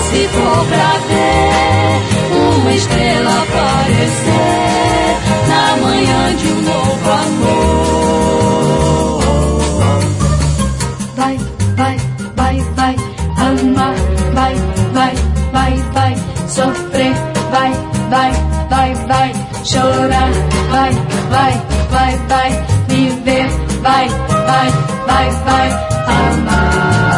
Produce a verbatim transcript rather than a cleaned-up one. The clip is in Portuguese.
se for pra ver uma estrela aparecer na manhã de um novo amor. Vai, vai, vai, vai amar, vai, vai, vai, vai sofrer, vai, vai, vai, vai chorar, vai, vai, vai, vai viver, vai, vai, vai, vai amar.